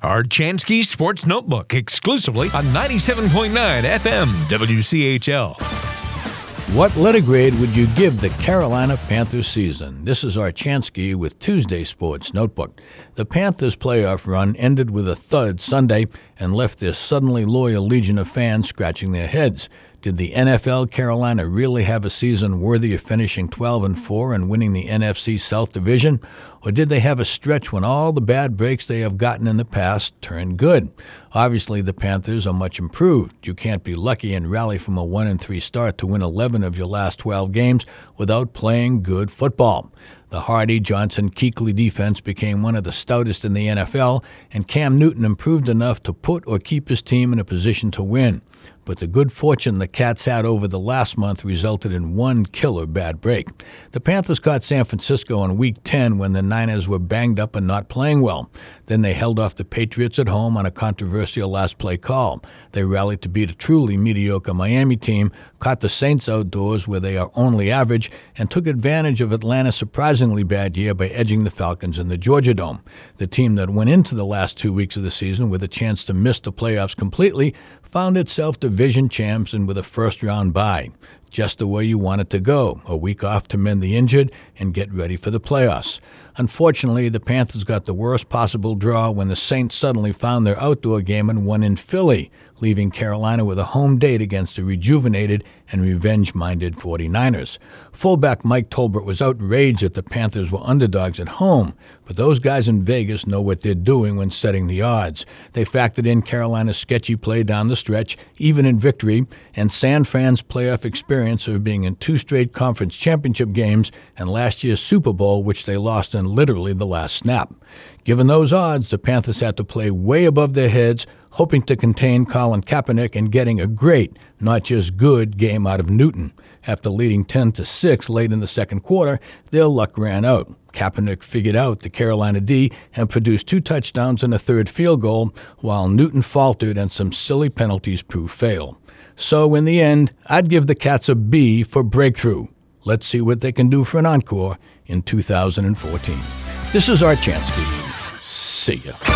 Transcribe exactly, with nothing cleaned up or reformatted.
Archansky Sports Notebook, exclusively on ninety-seven point nine F M W C H L. What letter grade would you give the Carolina Panthers season? This is Archansky with Tuesday Sports Notebook. The Panthers' playoff run ended with a thud Sunday and left their suddenly loyal legion of fans scratching their heads. Did the N F L Carolina really have a season worthy of finishing twelve and four and winning the N F C South Division? Or did they have a stretch when all the bad breaks they have gotten in the past turned good? Obviously, the Panthers are much improved. You can't be lucky and rally from a one and three start to win eleven of your last twelve games without playing good football. The Hardy, Johnson, Kuechly defense became one of the stoutest in the N F L, and Cam Newton improved enough to put or keep his team in a position to win. But the good fortune the Cats had over the last month resulted in one killer bad break. The Panthers caught San Francisco in Week ten when the Niners were banged up and not playing well. Then they held off the Patriots at home on a controversial last-play call. They rallied to beat a truly mediocre Miami team, caught the Saints outdoors where they are only average, and took advantage of Atlanta's surprisingly bad year by edging the Falcons in the Georgia Dome. The team that went into the last two weeks of the season with a chance to miss the playoffs completely found itself division champs and with a first-round bye. Just the way you want it to go, a week off to mend the injured and get ready for the playoffs. Unfortunately, the Panthers got the worst possible draw when the Saints suddenly found their outdoor game and won in Philly, leaving Carolina with a home date against the rejuvenated and revenge-minded forty-niners. Fullback Mike Tolbert was outraged that the Panthers were underdogs at home, but those guys in Vegas know what they're doing when setting the odds. They factored in Carolina's sketchy play down the stretch, even in victory, and San Fran's playoff experience of being in two straight conference championship games and last year's Super Bowl, which they lost in literally the last snap. Given those odds, the Panthers had to play way above their heads, hoping to contain Colin Kaepernick and getting a great, not just good, game out of Newton. After leading ten to six late in the second quarter, their luck ran out. Kaepernick figured out the Carolina D and produced two touchdowns and a third field goal, while Newton faltered and some silly penalties proved fatal. So in the end, I'd give the Cats a B for breakthrough. Let's see what they can do for an encore in two thousand fourteen. This is Archansky. See ya.